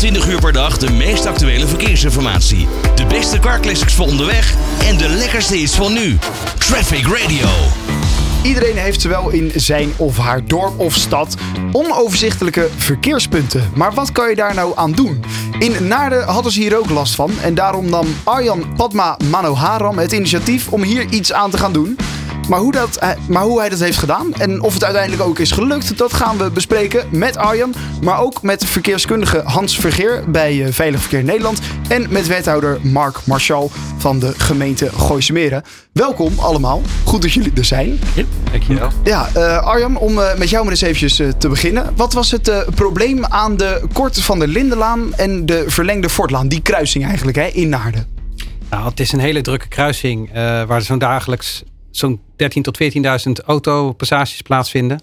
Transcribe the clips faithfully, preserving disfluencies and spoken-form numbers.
vierentwintig uur per dag de meest actuele verkeersinformatie. De beste carclassics voor onderweg en de lekkerste hits van nu. Traffic Radio. Iedereen heeft zowel in zijn of haar dorp of stad onoverzichtelijke verkeerspunten. Maar wat kan je daar nou aan doen? In Naarden hadden ze hier ook last van. En daarom nam Arjan Padma Manoharam het initiatief om hier iets aan te gaan doen. Maar hoe, dat, maar hoe hij dat heeft gedaan en of het uiteindelijk ook is gelukt, dat gaan we bespreken met Arjan. Maar ook met verkeerskundige Hans Vergeer bij Veilig Verkeer Nederland. En met wethouder Mark Marchal van de gemeente Gooisemeren. Welkom allemaal. Goed dat jullie er zijn. Ja, dankjewel. Ja, uh, Arjan, om uh, met jou maar eens eventjes uh, te beginnen. Wat was het uh, probleem aan de korte van de Lindenlaan en de verlengde Fortlaan? Die kruising eigenlijk hè, in Naarden. Nou, het is een hele drukke kruising uh, waar zo'n dagelijks zo'n dertienduizend tot veertienduizend autopassages plaatsvinden.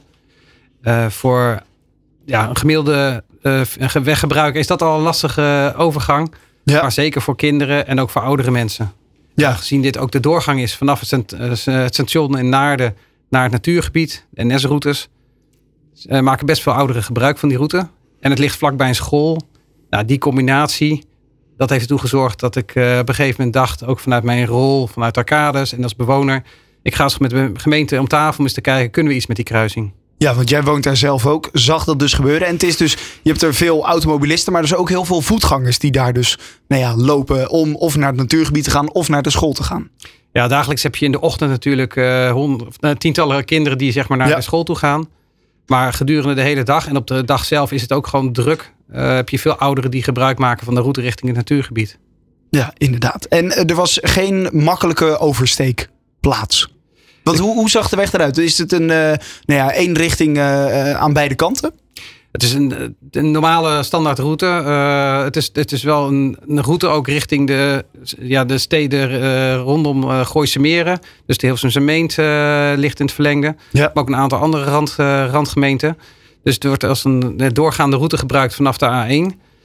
Uh, voor ja, een gemiddelde uh, weggebruiker is dat al een lastige overgang. Ja. Maar zeker voor kinderen en ook voor oudere mensen. Ja. Gezien dit ook de doorgang is vanaf het, het station in Naarden naar het natuurgebied, de N S-routes. Uh, maken best veel ouderen gebruik van die route. En het ligt vlakbij een school. Nou, die combinatie, dat heeft ertoe gezorgd dat ik uh, op een gegeven moment dacht, ook vanuit mijn rol, vanuit Arcades en als bewoner, ik ga eens met de gemeente om tafel om eens te kijken, kunnen we iets met die kruising? Ja, want jij woont daar zelf ook, zag dat dus gebeuren. En het is dus, je hebt er veel automobilisten, maar er zijn ook heel veel voetgangers die daar dus nou ja, lopen om of naar het natuurgebied te gaan of naar de school te gaan. Ja, dagelijks heb je in de ochtend natuurlijk uh, honderd, uh, tientallen kinderen die zeg maar naar ja. de school toe gaan. Maar gedurende de hele dag en op de dag zelf is het ook gewoon druk. Uh, heb je veel ouderen die gebruik maken van de route richting het natuurgebied. Ja, inderdaad. En uh, er was geen makkelijke oversteekplaats. Want hoe, hoe zag de weg eruit? Is het een uh, nou ja, één richting uh, aan beide kanten? Het is een, een normale standaardroute. Uh, het, is, het is wel een, een route ook richting de, ja, de steden uh, rondom uh, Gooisemeren. Dus de Hilversumse Meent uh, ligt in het verlengde. Ja. Maar ook een aantal andere rand, uh, randgemeenten. Dus het wordt als een doorgaande route gebruikt vanaf de A één.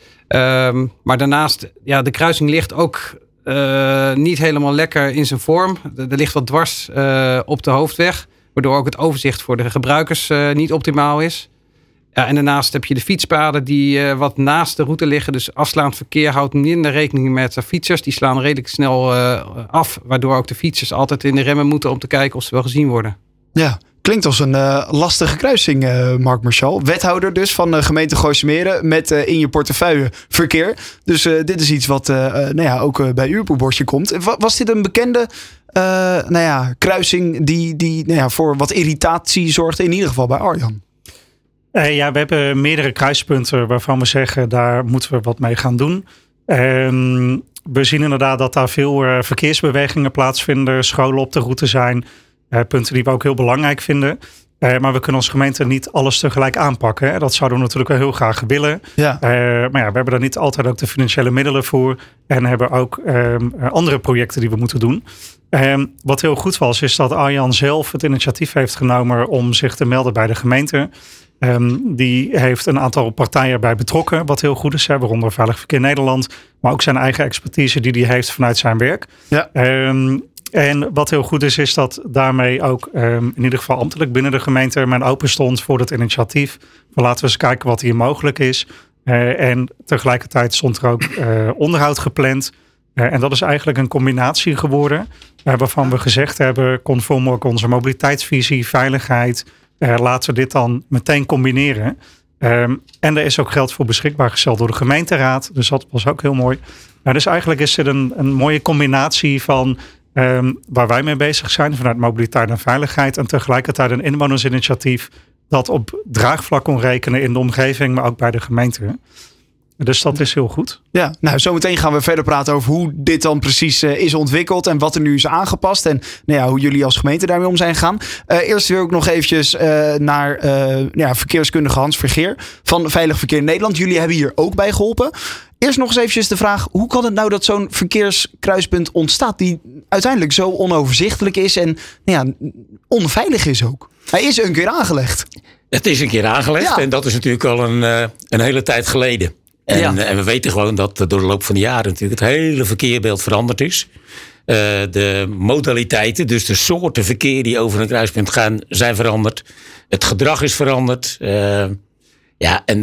Um, maar daarnaast, ja, de kruising ligt ook uh, niet helemaal lekker in zijn vorm. Er ligt wat dwars uh, op de hoofdweg. Waardoor ook het overzicht voor de gebruikers uh, niet optimaal is. Ja, en daarnaast heb je de fietspaden die uh, wat naast de route liggen. Dus afslaand verkeer houdt minder rekening met de fietsers. Die slaan redelijk snel uh, af. Waardoor ook de fietsers altijd in de remmen moeten om te kijken of ze wel gezien worden. Ja. Klinkt als een uh, lastige kruising, uh, Mark Marchal. Wethouder dus van de gemeente Gooisemeren met uh, in je portefeuille verkeer. Dus uh, dit is iets wat uh, uh, nou ja, ook uh, bij u op uw bordje komt. Was dit een bekende uh, nou ja, kruising die, die nou ja, voor wat irritatie zorgde, in ieder geval bij Arjan? Uh, ja, we hebben meerdere kruispunten waarvan we zeggen, daar moeten we wat mee gaan doen. Um, we zien inderdaad dat daar veel uh, verkeersbewegingen plaatsvinden, scholen op de route zijn. Uh, punten die we ook heel belangrijk vinden. Uh, maar we kunnen als gemeente niet alles tegelijk aanpakken. Hè. Dat zouden we natuurlijk wel heel graag willen. Ja. Uh, maar ja, we hebben daar niet altijd ook de financiële middelen voor. En hebben ook um, andere projecten die we moeten doen. Um, wat heel goed was, is dat Arjan zelf het initiatief heeft genomen om zich te melden bij de gemeente. Um, die heeft een aantal partijen bij betrokken, wat heel goed is. Hè, waaronder Veilig Verkeer Nederland. Maar ook zijn eigen expertise die hij heeft vanuit zijn werk. Ja. Um, En wat heel goed is, is dat daarmee ook um, in ieder geval ambtelijk binnen de gemeente men open stond voor het initiatief. Van laten we eens kijken wat hier mogelijk is. Uh, en tegelijkertijd stond er ook uh, onderhoud gepland. Uh, en dat is eigenlijk een combinatie geworden. Uh, waarvan we gezegd hebben, conform ook onze mobiliteitsvisie, veiligheid. Uh, laten we dit dan meteen combineren. Um, en er is ook geld voor beschikbaar gesteld door de gemeenteraad. Dus dat was ook heel mooi. Uh, dus eigenlijk is het een, een mooie combinatie van Um, waar wij mee bezig zijn vanuit mobiliteit en veiligheid. En tegelijkertijd een inwonersinitiatief dat op draagvlak kon rekenen in de omgeving, maar ook bij de gemeente. Dus dat is heel goed. Ja, nou zometeen gaan we verder praten over hoe dit dan precies uh, is ontwikkeld en wat er nu is aangepast en nou ja, hoe jullie als gemeente daarmee om zijn gegaan. Uh, eerst weer ook nog eventjes uh, naar uh, ja, verkeerskundige Hans Vergeer van Veilig Verkeer Nederland. Jullie hebben hier ook bij geholpen. Eerst nog eens eventjes de vraag, hoe kan het nou dat zo'n verkeerskruispunt ontstaat die uiteindelijk zo onoverzichtelijk is en nou ja, onveilig is ook? Hij is een keer aangelegd. Het is een keer aangelegd ja. En dat is natuurlijk al een, uh, een hele tijd geleden. En, ja. en we weten gewoon dat door de loop van de jaren natuurlijk het hele verkeerbeeld veranderd is. Uh, de modaliteiten, dus de soorten verkeer die over een kruispunt gaan, zijn veranderd. Het gedrag is veranderd. Uh, ja, en dan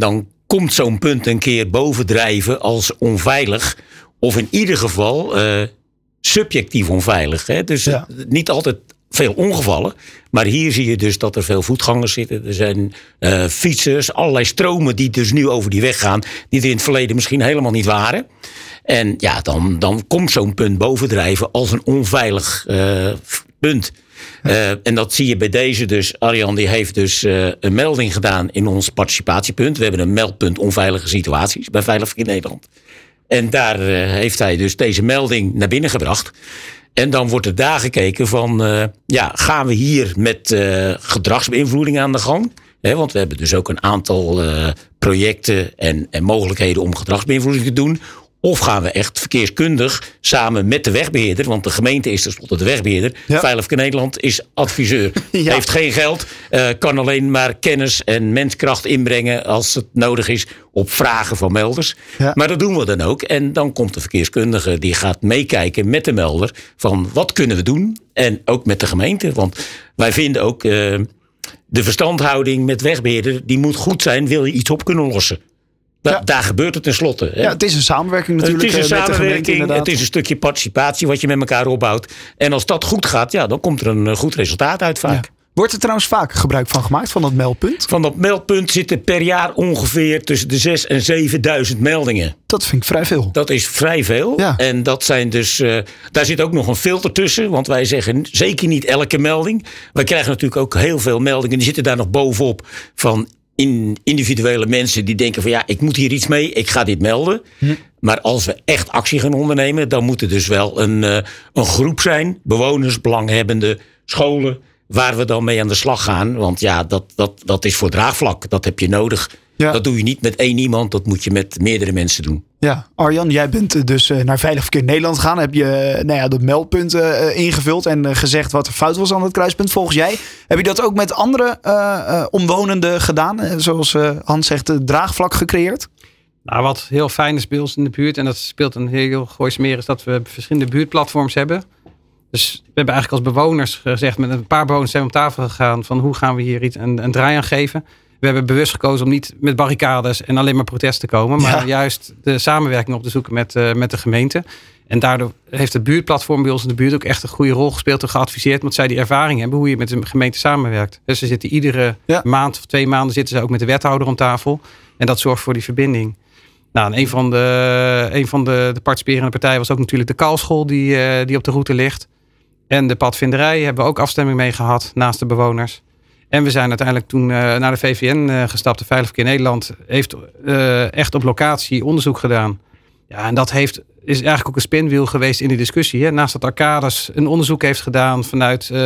komt zo'n punt een keer bovendrijven als onveilig. Of in ieder geval uh, subjectief onveilig. Hè? Dus ja. niet altijd veel ongevallen. Maar hier zie je dus dat er veel voetgangers zitten. Er zijn uh, fietsers, allerlei stromen die dus nu over die weg gaan. Die er in het verleden misschien helemaal niet waren. En ja, dan, dan komt zo'n punt bovendrijven als een onveilig uh, punt. Uh, en dat zie je bij deze dus. Arjan die heeft dus uh, een melding gedaan in ons participatiepunt. We hebben een meldpunt onveilige situaties bij Veilig Verkeer Nederland. En daar uh, heeft hij dus deze melding naar binnen gebracht. En dan wordt er daar gekeken van, uh, ja, gaan we hier met uh, gedragsbeïnvloeding aan de gang? He, want we hebben dus ook een aantal uh, projecten en, en mogelijkheden om gedragsbeïnvloeding te doen. Of gaan we echt verkeerskundig samen met de wegbeheerder, want de gemeente is tenslotte de wegbeheerder. Ja. Veilig Verkeer Nederland is adviseur. Ja. Heeft geen geld, uh, kan alleen maar kennis en menskracht inbrengen als het nodig is op vragen van melders. Ja. Maar dat doen we dan ook. En dan komt de verkeerskundige die gaat meekijken met de melder van wat kunnen we doen. En ook met de gemeente. Want wij vinden ook uh, de verstandhouding met wegbeheerder, die moet goed zijn, wil je iets op kunnen lossen. Da- ja. Daar gebeurt het tenslotte. Hè? Ja, het is een samenwerking natuurlijk. Het is een met samenwerking, de gemeente, het is een stukje participatie wat je met elkaar opbouwt. En als dat goed gaat, ja, dan komt er een goed resultaat uit vaak. Ja. Wordt er trouwens vaak gebruik van gemaakt, van dat meldpunt? Van dat meldpunt zitten per jaar ongeveer tussen de zes en zevenduizend meldingen. Dat vind ik vrij veel. Dat is vrij veel. Ja. En dat zijn dus, uh, daar zit ook nog een filter tussen. Want wij zeggen zeker niet elke melding. Wij krijgen natuurlijk ook heel veel meldingen. Die zitten daar nog bovenop van in individuele mensen die denken van ja, ik moet hier iets mee, ik ga dit melden. Hm. Maar als we echt actie gaan ondernemen, dan moet er dus wel een, uh, een groep zijn, bewoners, belanghebbenden, scholen, waar we dan mee aan de slag gaan. Want ja, dat, dat, dat is voor draagvlak, dat heb je nodig. Ja. Dat doe je niet met één iemand, dat moet je met meerdere mensen doen. Ja, Arjan, jij bent dus naar Veilig Verkeer Nederland gegaan. Heb je nou ja, dat meldpunt uh, ingevuld en gezegd wat er fout was aan het kruispunt. Volgens jij, heb je dat ook met andere uh, uh, omwonenden gedaan? Zoals uh, Hans zegt, het draagvlak gecreëerd? Nou, wat heel fijn is bij ons in de buurt, en dat speelt een heel Gooismeer, is dat we verschillende buurtplatforms hebben. Dus we hebben eigenlijk als bewoners gezegd, met een paar bewoners zijn we op tafel gegaan van hoe gaan we hier iets een, een draai aan geven. We hebben bewust gekozen om niet met barricades en alleen maar protest te komen. Maar ja. juist de samenwerking op te zoeken met, uh, met de gemeente. En daardoor heeft het buurtplatform bij ons in de buurt ook echt een goede rol gespeeld en geadviseerd. Want zij die ervaring hebben hoe je met de gemeente samenwerkt. Dus ze zitten iedere ja. maand of twee maanden zitten ze ook met de wethouder om tafel. En dat zorgt voor die verbinding. Nou, en een van de, een van de, de participerende partijen was ook natuurlijk de Kalschool die, uh, die op de route ligt. En de padvinderij hebben we ook afstemming mee gehad naast de bewoners. En we zijn uiteindelijk toen uh, naar de V V N uh, gestapt. De Veilig Verkeer Nederland heeft uh, echt op locatie onderzoek gedaan. Ja, en dat heeft, is eigenlijk ook een spinwiel geweest in die discussie. Hè? Naast dat Arcadis een onderzoek heeft gedaan vanuit uh,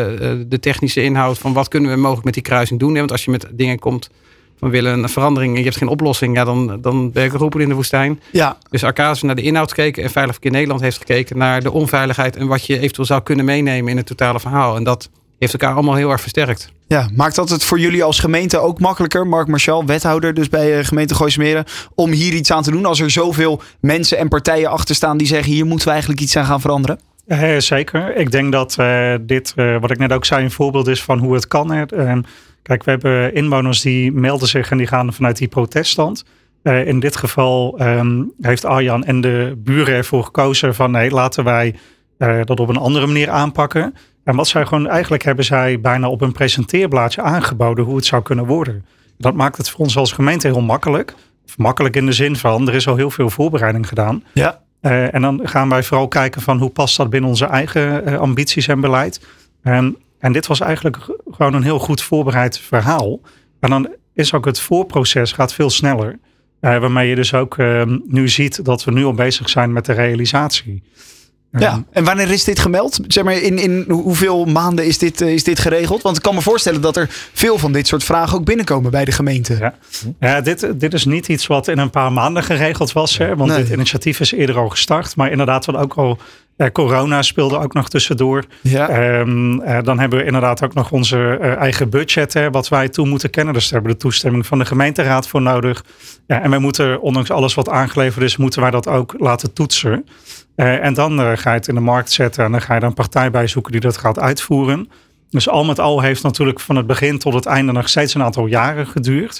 de technische inhoud van wat kunnen we mogelijk met die kruising doen. Hè? Want als je met dingen komt van willen een verandering en je hebt geen oplossing, ja, dan, dan ben je geroepen in de woestijn. Ja. Dus Arcadis heeft naar de inhoud gekeken en Veilig Verkeer Nederland heeft gekeken naar de onveiligheid en wat je eventueel zou kunnen meenemen in het totale verhaal. En dat heeft elkaar allemaal heel erg versterkt. Ja, maakt dat het voor jullie als gemeente ook makkelijker, Mark Marchal, wethouder dus bij gemeente Gooismeren, om hier iets aan te doen als er zoveel mensen en partijen achter staan die zeggen hier moeten we eigenlijk iets aan gaan veranderen? Uh, zeker. Ik denk dat uh, dit, uh, wat ik net ook zei, een voorbeeld is van hoe het kan. Uh, kijk, we hebben inwoners die melden zich en die gaan vanuit die proteststand. Uh, in dit geval um, heeft Arjan en de buren ervoor gekozen van nee, laten wij uh, dat op een andere manier aanpakken. En wat zij gewoon eigenlijk hebben zij bijna op een presenteerblaadje aangeboden hoe het zou kunnen worden. Dat maakt het voor ons als gemeente heel makkelijk. Of makkelijk in de zin van, er is al heel veel voorbereiding gedaan. Ja. Uh, en dan gaan wij vooral kijken van hoe past dat binnen onze eigen uh, ambities en beleid. Um, en dit was eigenlijk gewoon een heel goed voorbereid verhaal. En dan is ook het voorproces gaat veel sneller. Uh, waarmee je dus ook uh, nu ziet dat we nu al bezig zijn met de realisatie. Ja, en wanneer is dit gemeld? Zeg maar, in, in hoeveel maanden is dit, is dit geregeld? Want ik kan me voorstellen dat er veel van dit soort vragen ook binnenkomen bij de gemeente. Ja, ja dit, dit is niet iets wat in een paar maanden geregeld was. Hè, want nee. Dit initiatief is eerder al gestart. Maar inderdaad, wat ook al eh, corona speelde ook nog tussendoor. Ja. Um, eh, dan hebben we inderdaad ook nog onze uh, eigen budget, hè, wat wij toe moeten kennen. Dus daar hebben we de toestemming van de gemeenteraad voor nodig. Ja, en wij moeten, ondanks alles wat aangeleverd is, moeten wij dat ook laten toetsen. Uh, en dan uh, ga je het in de markt zetten en dan ga je er een partij bij zoeken die dat gaat uitvoeren. Dus al met al heeft natuurlijk van het begin tot het einde nog steeds een aantal jaren geduurd.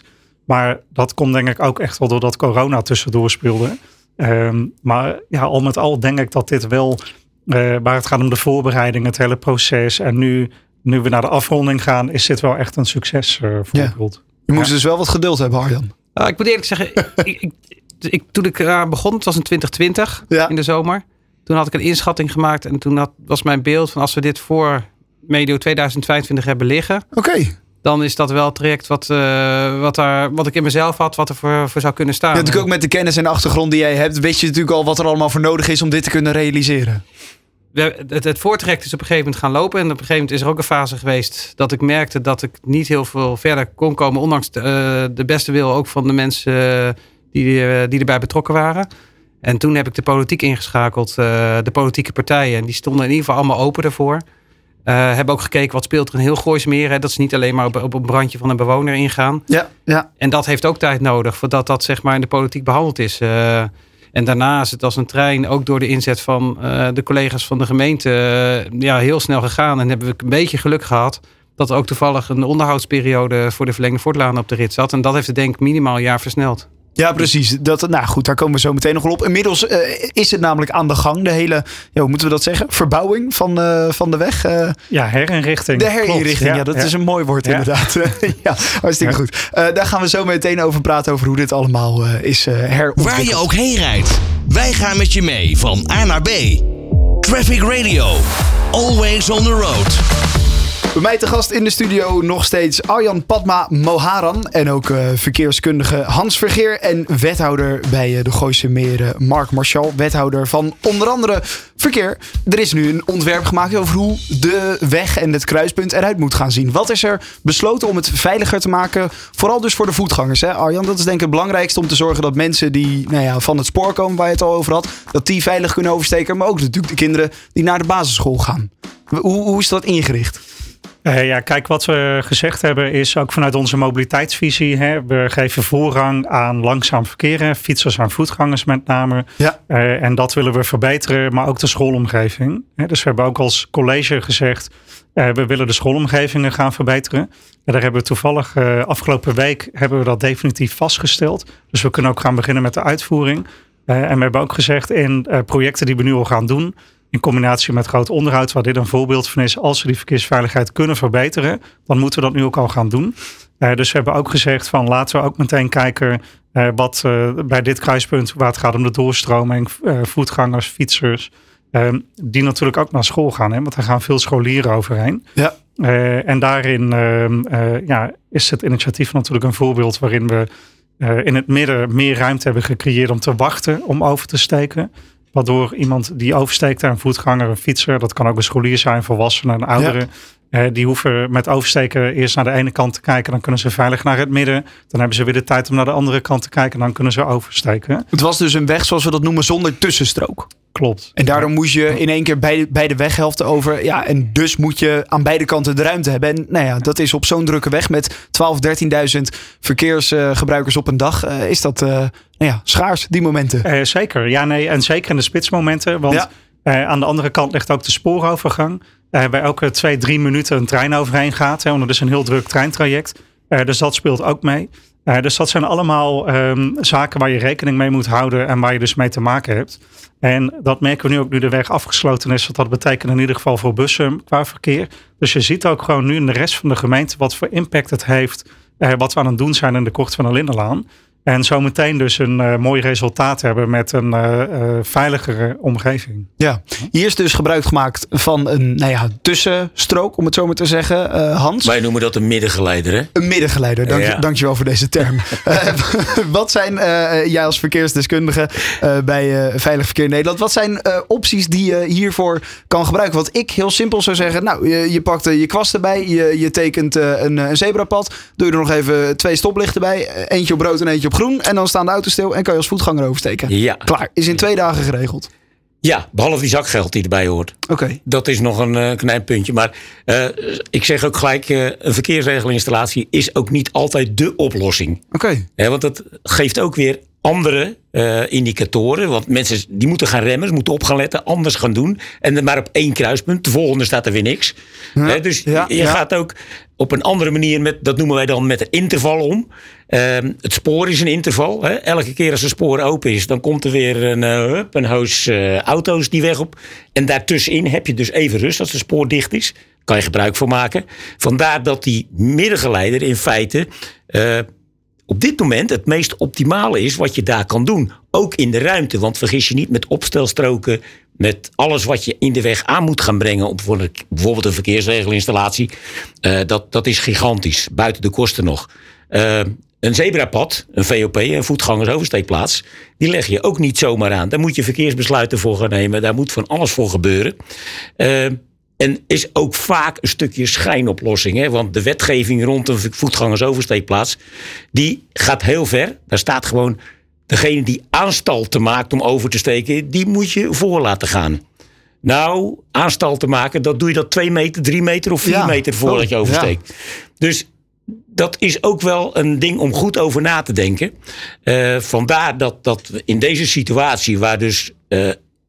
Maar dat komt denk ik ook echt wel doordat corona tussendoor speelde. Um, maar ja, al met al denk ik dat dit wel, uh, waar het gaat om de voorbereiding, het hele proces. En nu, nu we naar de afronding gaan, is dit wel echt een succesvoorbeeld. Uh, ja. Je moest ja. dus wel wat geduld hebben, Arjan. Uh, ik moet eerlijk zeggen, ik, ik, ik, toen ik uh, begon, het was in twintig twintig, ja. in de zomer. Toen had ik een inschatting gemaakt en toen had, was mijn beeld van als we dit voor medio tweeduizend vijfentwintig hebben liggen. Oké. Okay. Dan is dat wel het traject wat, uh, wat, daar, wat ik in mezelf had, wat er voor, voor zou kunnen staan. Ja, natuurlijk ook met de kennis en de achtergrond die jij hebt, weet je natuurlijk al wat er allemaal voor nodig is om dit te kunnen realiseren. We, het, het voortraject is op een gegeven moment gaan lopen. En op een gegeven moment is er ook een fase geweest dat ik merkte dat ik niet heel veel verder kon komen. Ondanks de, uh, de beste wil ook van de mensen uh, die, uh, die erbij betrokken waren. En toen heb ik de politiek ingeschakeld, uh, de politieke partijen. En die stonden in ieder geval allemaal open daarvoor. Uh, hebben ook gekeken wat speelt er in heel Gooismeer. Hè, dat ze niet alleen maar op, op een brandje van een bewoner ingaan. Ja, ja. En dat heeft ook tijd nodig voordat dat zeg maar in de politiek behandeld is. Uh, en daarna is het als een trein ook door de inzet van uh, de collega's van de gemeente uh, ja, heel snel gegaan. En hebben we een beetje geluk gehad dat er ook toevallig een onderhoudsperiode voor de verlengde Voortlaan op de rit zat. En dat heeft het denk ik minimaal een jaar versneld. Ja, precies. Dat, nou goed, daar komen we zo meteen nog wel op. Inmiddels uh, is het namelijk aan de gang. De hele, ja, hoe moeten we dat zeggen? Verbouwing van, uh, van de weg. Uh, ja, herinrichting. De herinrichting, ja, ja dat ja. is een mooi woord ja. inderdaad. ja, hartstikke ja. goed. Uh, daar gaan we zo meteen over praten, over hoe dit allemaal uh, is uh, herontwikkeld. Waar je ook heen rijdt, wij gaan met je mee van A naar B. Traffic Radio. Always on the road. Bij mij te gast in de studio nog steeds Arjan Padma Moharan. En ook uh, verkeerskundige Hans Vergeer. En wethouder bij uh, de Gooise Meren Mark Marchal. Wethouder van onder andere verkeer. Er is nu een ontwerp gemaakt over hoe de weg en het kruispunt eruit moet gaan zien. Wat is er besloten om het veiliger te maken? Vooral dus voor de voetgangers. Hè? Arjan, dat is denk ik het belangrijkste om te zorgen dat mensen die nou ja, van het spoor komen, waar je het al over had, dat die veilig kunnen oversteken. Maar ook natuurlijk de kinderen die naar de basisschool gaan. Hoe, hoe is dat ingericht? Uh, ja, kijk, wat we gezegd hebben is ook vanuit onze mobiliteitsvisie. Hè, we geven voorrang aan langzaam verkeer, fietsers en voetgangers met name. Ja. Uh, en dat willen we verbeteren, maar ook de schoolomgeving. Hè, dus we hebben ook als college gezegd, uh, we willen de schoolomgevingen gaan verbeteren. En daar hebben we toevallig uh, afgelopen week hebben we dat definitief vastgesteld. Dus we kunnen ook gaan beginnen met de uitvoering. Uh, en we hebben ook gezegd in uh, projecten die we nu al gaan doen, in combinatie met groot onderhoud, waar dit een voorbeeld van is. Als we die verkeersveiligheid kunnen verbeteren, dan moeten we dat nu ook al gaan doen. Uh, dus we hebben ook gezegd van laten we ook meteen kijken uh, wat uh, bij dit kruispunt, waar het gaat om de doorstroming, uh, voetgangers, fietsers, uh, die natuurlijk ook naar school gaan. Hè, want er gaan veel scholieren overheen. Ja. Uh, en daarin uh, uh, ja, is het initiatief natuurlijk een voorbeeld waarin we uh, in het midden meer ruimte hebben gecreëerd om te wachten om over te steken. Waardoor iemand die oversteekt, een voetganger, een fietser, dat kan ook een scholier zijn, volwassenen, een ouderen. Ja. Eh, die hoeven met oversteken eerst naar de ene kant te kijken. Dan kunnen ze veilig naar het midden. Dan hebben ze weer de tijd om naar de andere kant te kijken. En dan kunnen ze oversteken. Het was dus een weg, zoals we dat noemen, zonder tussenstrook. Klopt. En daardoor moest je in één keer beide, beide weghelften over. Ja, en dus moet je aan beide kanten de ruimte hebben. En nou ja, dat is op zo'n drukke weg met twaalf, dertienduizend verkeersgebruikers uh, op een dag. Uh, is dat uh, nou ja, schaars, die momenten? Uh, zeker. Ja, nee. En zeker in de spitsmomenten. Want ja. uh, aan de andere kant ligt ook de spoorovergang. Uh, bij elke twee, drie minuten een trein overheen gaat. Hè, want het is een heel druk treintraject. Uh, dus dat speelt ook mee. Uh, dus dat zijn allemaal um, zaken waar je rekening mee moet houden. En waar je dus mee te maken hebt. En dat merken we nu ook nu de weg afgesloten is. Wat dat betekent in ieder geval voor bussen qua verkeer. Dus je ziet ook gewoon nu in de rest van de gemeente wat voor impact het heeft. Uh, wat we aan het doen zijn in de Kort van de Lindenlaan. En zo meteen dus een uh, mooi resultaat hebben met een uh, uh, veiligere omgeving. Ja, hier is dus gebruik gemaakt van een nou ja, tussenstrook, om het zo maar te zeggen. Uh, Hans? Wij noemen dat een middengeleider, hè? Een middengeleider, dank, ja. Dankjewel voor deze term. uh, wat zijn, uh, jij als verkeersdeskundige uh, bij uh, Veilig Verkeer Nederland, wat zijn uh, opties die je hiervoor kan gebruiken? Wat ik heel simpel zou zeggen, nou, je, je pakt uh, je kwast erbij, je, je tekent uh, een, een zebrapad, doe je er nog even twee stoplichten bij, eentje op rood en eentje op groen. En dan staan de auto's stil en kan je als voetganger oversteken. Ja. Klaar. Is in twee dagen geregeld. Ja, behalve die zakgeld die erbij hoort. Oké. Okay. Dat is nog een uh, klein puntje. Maar uh, ik zeg ook gelijk, uh, een verkeersregelinstallatie is ook niet altijd dé oplossing. Oké. Okay. Ja, want dat geeft ook weer andere uh, indicatoren. Want mensen die moeten gaan remmen, moeten op gaan letten, anders gaan doen. En dan maar op één kruispunt. De volgende staat er weer niks. Ja, He, dus ja, je ja. gaat ook op een andere manier, met, dat noemen wij dan met een interval om. Uh, het spoor is een interval. Hè. Elke keer als een spoor open is, dan komt er weer een, uh, een hoos uh, auto's die weg op. En daartussenin heb je dus even rust als het spoor dicht is. Kan je gebruik van maken. Vandaar dat die middengeleider in feite Uh, op dit moment het meest optimale is wat je daar kan doen. Ook in de ruimte. Want vergis je niet met opstelstroken, met alles wat je in de weg aan moet gaan brengen. Op bijvoorbeeld een verkeersregelinstallatie. Uh, dat, dat is gigantisch. Buiten de kosten nog. Uh, een zebrapad, een V O P, een voetgangersoversteekplaats. Die leg je ook niet zomaar aan. Daar moet je verkeersbesluiten voor gaan nemen. Daar moet van alles voor gebeuren. Uh, En is ook vaak een stukje schijnoplossing. Hè? Want de wetgeving rond een voetgangersoversteekplaats, die gaat heel ver. Daar staat gewoon, degene die aanstalten maakt om over te steken, die moet je voor laten gaan. Nou, aanstalten maken, dat doe je dat twee meter, drie meter of vier ja. meter voordat oh, je oversteekt. Ja. Dus dat is ook wel een ding om goed over na te denken. Uh, vandaar dat, dat in deze situatie, waar dus Uh,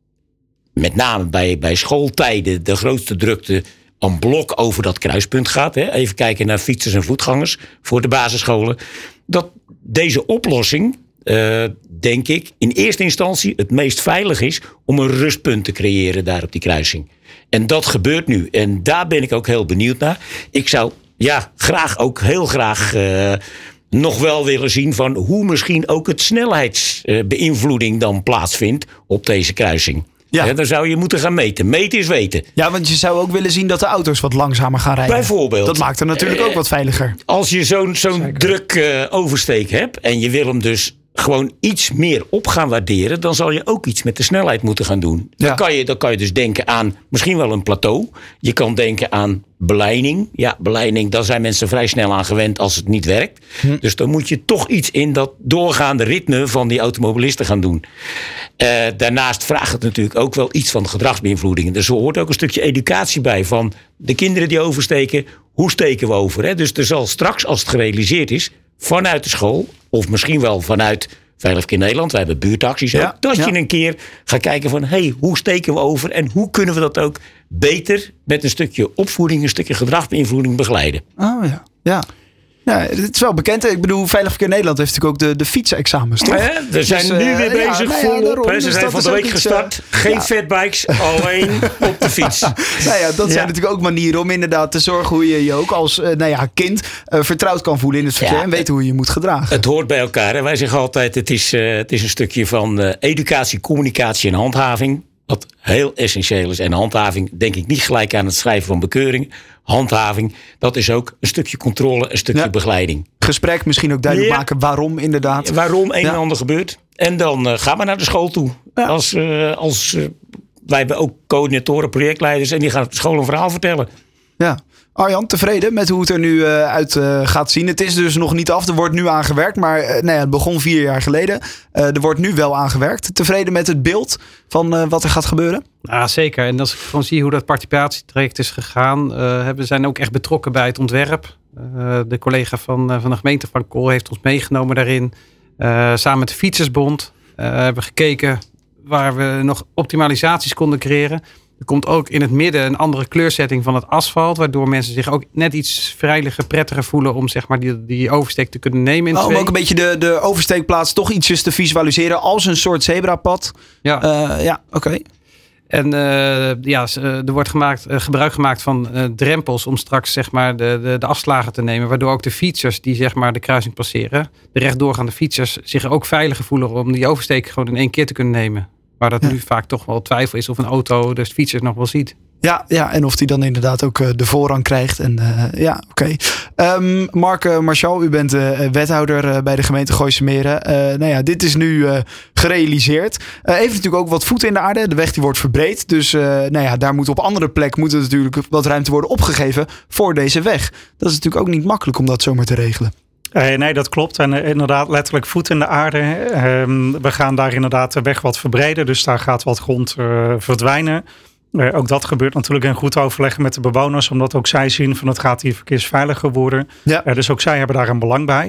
met name bij, bij schooltijden de grootste drukte en blok over dat kruispunt gaat. Hè. Even kijken naar fietsers en voetgangers voor de basisscholen. Dat deze oplossing, uh, denk ik, in eerste instantie het meest veilig is om een rustpunt te creëren daar op die kruising. En dat gebeurt nu. En daar ben ik ook heel benieuwd naar. Ik zou ja, graag ook heel graag Uh, nog wel willen zien van hoe misschien ook het snelheidsbeïnvloeding dan plaatsvindt op deze kruising. Ja. Ja, dan zou je moeten gaan meten. Meten is weten. Ja, want je zou ook willen zien dat de auto's wat langzamer gaan rijden. Bijvoorbeeld. Dat maakt het natuurlijk ook wat veiliger. Als je zo'n, zo'n druk uh, oversteek hebt en je wil hem dus gewoon iets meer op gaan waarderen, dan zal je ook iets met de snelheid moeten gaan doen. Ja. Dan, kan je, dan kan je dus denken aan misschien wel een plateau. Je kan denken aan beleiding. Ja, beleiding, daar zijn mensen vrij snel aan gewend als het niet werkt. Hm. Dus dan moet je toch iets in dat doorgaande ritme van die automobilisten gaan doen. Uh, daarnaast vraagt het natuurlijk ook wel iets van gedragsbeïnvloedingen. Dus er hoort ook een stukje educatie bij van de kinderen die oversteken. Hoe steken we over? Hè? Dus er zal straks, als het gerealiseerd is, vanuit de school, of misschien wel vanuit Veilig Verkeer Nederland, wij hebben buurtacties ook, ja, dat ja. je een keer gaat kijken van, hé, hey, hoe steken we over en hoe kunnen we dat ook beter met een stukje opvoeding, een stukje gedragsbeïnvloeding begeleiden. Oh ja, ja. Ja, het is wel bekend. Ik bedoel, Veilig Verkeer Nederland heeft natuurlijk ook de, de fietsexamens, toch? Ja, we zijn dus, nu weer uh, bezig ja, volop. Ja, ze dus zijn van de week gestart. Uh, Geen ja. fatbikes, alleen op de fiets. Nou ja, dat zijn ja. natuurlijk ook manieren om inderdaad te zorgen hoe je je ook als uh, nou ja, kind uh, vertrouwd kan voelen in het verkeer ja, en weten hoe je je moet gedragen. Het hoort bij elkaar. Hè? Wij zeggen altijd, het is, uh, het is een stukje van uh, educatie, communicatie en handhaving. Wat heel essentieel is. En handhaving denk ik niet gelijk aan het schrijven van bekeuringen. Handhaving, dat is ook een stukje controle, een stukje ja. begeleiding. Gesprek, misschien ook duidelijk ja. maken waarom inderdaad. Ja, waarom een ja. en ander gebeurt. En dan uh, gaan we naar de school toe. Ja. Als, uh, als, uh, wij hebben ook coördinatoren, projectleiders en die gaan op de school een verhaal vertellen. Ja. Arjan, tevreden met hoe het er nu uh, uit uh, gaat zien? Het is dus nog niet af, er wordt nu aangewerkt. Maar uh, nou ja, het begon vier jaar geleden. Uh, er wordt nu wel aangewerkt. Tevreden met het beeld van uh, wat er gaat gebeuren? Ja, zeker. En als ik gewoon zie hoe dat participatietraject is gegaan. Uh, we zijn ook echt betrokken bij het ontwerp. Uh, de collega van, uh, van de gemeente van Kool heeft ons meegenomen daarin. Uh, samen met de Fietsersbond uh, hebben we gekeken waar we nog optimalisaties konden creëren. Er komt ook in het midden een andere kleursetting van het asfalt. Waardoor mensen zich ook net iets veiliger, prettiger voelen om zeg maar, die, die oversteek te kunnen nemen. In oh, om twee. ook een beetje de, de oversteekplaats toch ietsjes te visualiseren als een soort zebrapad. Ja, uh, ja oké. Okay. En uh, ja, er wordt gemaakt, uh, gebruik gemaakt van uh, drempels om straks zeg maar, de, de, de afslagen te nemen. Waardoor ook de fietsers die zeg maar, de kruising passeren, de rechtdoorgaande fietsers, zich ook veiliger voelen om die oversteek gewoon in één keer te kunnen nemen. Waar dat ja. nu vaak toch wel twijfel is of een auto de fietsers nog wel ziet. Ja, ja, en of die dan inderdaad ook uh, de voorrang krijgt. En uh, ja, oké. Okay. Um, Mark uh, Marchal, u bent uh, wethouder uh, bij de gemeente Gooise Meren. Uh, nou ja, dit is nu uh, gerealiseerd. Uh, even natuurlijk ook wat voeten in de aarde. De weg die wordt verbreed. Dus uh, nou ja, daar moet op andere plek moet er natuurlijk wat ruimte worden opgegeven voor deze weg. Dat is natuurlijk ook niet makkelijk om dat zomaar te regelen. Uh, nee, dat klopt. En uh, inderdaad letterlijk voet in de aarde. Uh, we gaan daar inderdaad de weg wat verbreden. Dus daar gaat wat grond uh, verdwijnen. Uh, ook dat gebeurt natuurlijk in goed overleg met de bewoners. Omdat ook zij zien van het gaat hier verkeersveiliger worden. Ja. Uh, dus ook zij hebben daar een belang bij.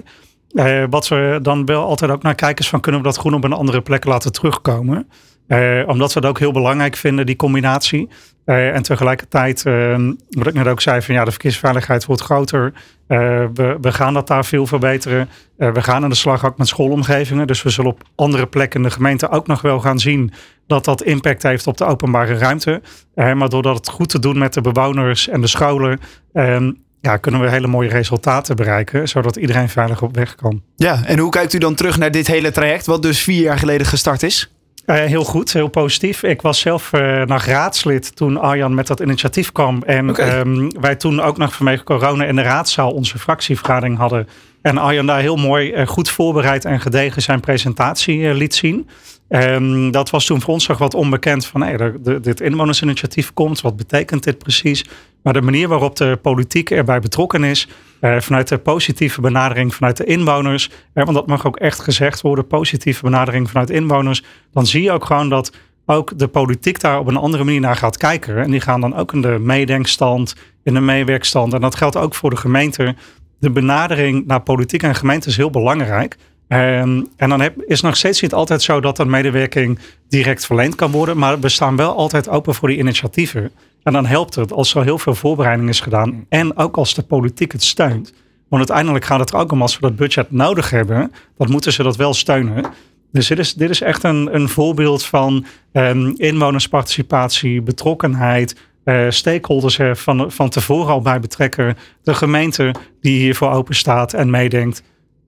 Uh, wat we dan wel altijd ook naar kijken is van kunnen we dat groen op een andere plek laten terugkomen. Uh, omdat we het ook heel belangrijk vinden, die combinatie. Uh, en tegelijkertijd, uh, wat ik net ook zei, van ja, de verkeersveiligheid wordt groter. Uh, we, we gaan dat daar veel verbeteren. Uh, we gaan aan de slag ook met schoolomgevingen. Dus we zullen op andere plekken in de gemeente ook nog wel gaan zien dat dat impact heeft op de openbare ruimte. Uh, maar doordat het goed te doen met de bewoners en de scholen, Uh, Ja, kunnen we hele mooie resultaten bereiken, zodat iedereen veilig op weg kan. Ja, en hoe kijkt u dan terug naar dit hele traject, wat dus vier jaar geleden gestart is? Uh, heel goed, heel positief. Ik was zelf uh, nog raadslid toen Arjan met dat initiatief kwam. En okay. um, wij toen ook nog vanwege corona in de raadzaal onze fractievergadering hadden. En Arjan daar heel mooi, uh, goed voorbereid en gedegen zijn presentatie uh, liet zien. Um, dat was toen voor ons nog wat onbekend van hey, de, de, dit inwonersinitiatief komt. Wat betekent dit precies? Maar de manier waarop de politiek erbij betrokken is, uh, vanuit de positieve benadering vanuit de inwoners, uh, want dat mag ook echt gezegd worden, positieve benadering vanuit inwoners, dan zie je ook gewoon dat ook de politiek daar op een andere manier naar gaat kijken. En die gaan dan ook in de meedenkstand, in de meewerkstand. En dat geldt ook voor de gemeente. De benadering naar politiek en gemeente is heel belangrijk. Um, en dan heb, is nog steeds niet altijd zo dat er medewerking direct verleend kan worden. Maar we staan wel altijd open voor die initiatieven. En dan helpt het als er heel veel voorbereiding is gedaan. En ook als de politiek het steunt. Want uiteindelijk gaat het er ook om als we dat budget nodig hebben. Dan moeten ze dat wel steunen. Dus dit is, dit is echt een, een voorbeeld van um, inwonersparticipatie, betrokkenheid. Uh, stakeholders er van, van tevoren al bij betrekken. De gemeente die hiervoor open staat en meedenkt.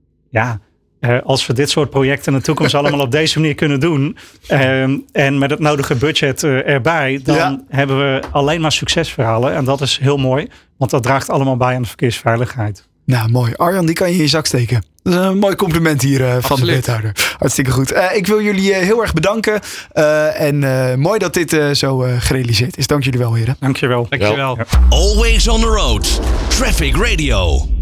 Ja, uh, als we dit soort projecten in de toekomst allemaal op deze manier kunnen doen. Uh, en met het nodige budget uh, erbij. Dan ja. hebben we alleen maar succesverhalen. En dat is heel mooi. Want dat draagt allemaal bij aan de verkeersveiligheid. Nou, mooi. Arjan, die kan je in je zak steken. Dat is een mooi compliment hier uh, van de wethouder. Hartstikke goed. Uh, ik wil jullie uh, heel erg bedanken. Uh, en uh, mooi dat dit uh, zo uh, gerealiseerd is. Dank jullie wel, heren. Dank je wel. Dank je wel. Ja. Always on the road. Traffic Radio.